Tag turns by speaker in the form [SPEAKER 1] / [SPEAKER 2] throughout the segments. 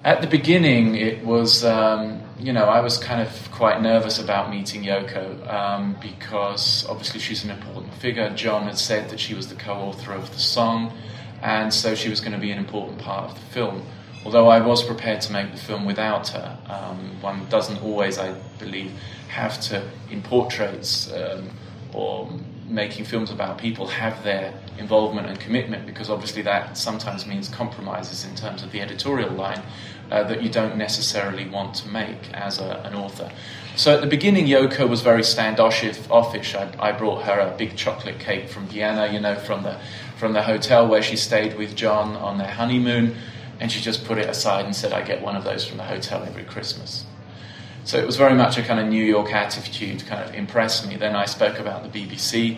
[SPEAKER 1] At the beginning, it was, I was kind of quite nervous about meeting Yoko because obviously she's an important figure. John had said that she was the co-author of the song, and so she was going to be an important part of the film. Although I was prepared to make the film without her. One doesn't always, I believe, have to, in portraits or making films about people, have their involvement and commitment, because obviously that sometimes means compromises in terms of the editorial line that you don't necessarily want to make as an author. So at the beginning, Yoko was very standoffish. I brought her a big chocolate cake from Vienna, from the hotel where she stayed with John on their honeymoon, and she just put it aside and said, "I get one of those from the hotel every Christmas." So it was very much a kind of New York attitude, kind of impressed me. Then I spoke about the BBC,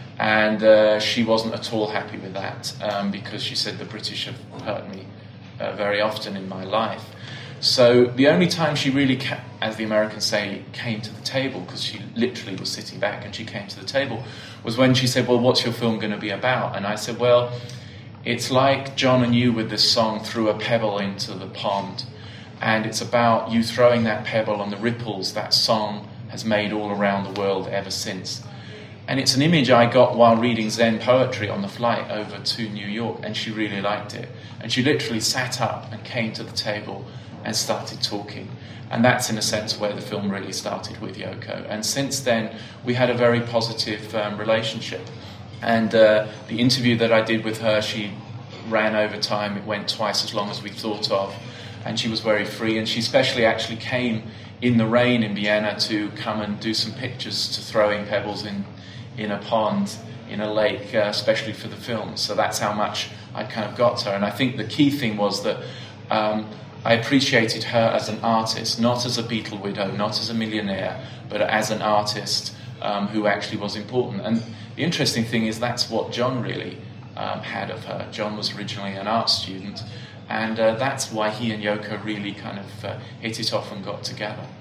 [SPEAKER 1] and she wasn't at all happy with that because she said the British have hurt me very often in my life. So the only time she really, as the Americans say, came to the table, because she literally was sitting back and she came to the table, was when she said, "Well, what's your film going to be about?" And I said, "Well, it's like John and you with this song, threw a pebble into the pond. And it's about you throwing that pebble and the ripples that song has made all around the world ever since." And it's an image I got while reading Zen poetry on the flight over to New York, and she really liked it. And she literally sat up and came to the table and started talking. And that's, in a sense, where the film really started with Yoko. And since then, we had a very positive relationship. And the interview that I did with her, she ran over time. It went twice as long as we thought of. And she was very free. And she especially actually came in the rain in Vienna to come and do some pictures to throwing pebbles in a pond, in a lake, especially for the film. So that's how much I kind of got her. And I think the key thing was that I appreciated her as an artist, not as a Beatle widow, not as a millionaire, but as an artist who actually was important. And the interesting thing is that's what John really had of her. John was originally an art student, and that's why he and Yoko really kind of hit it off and got together.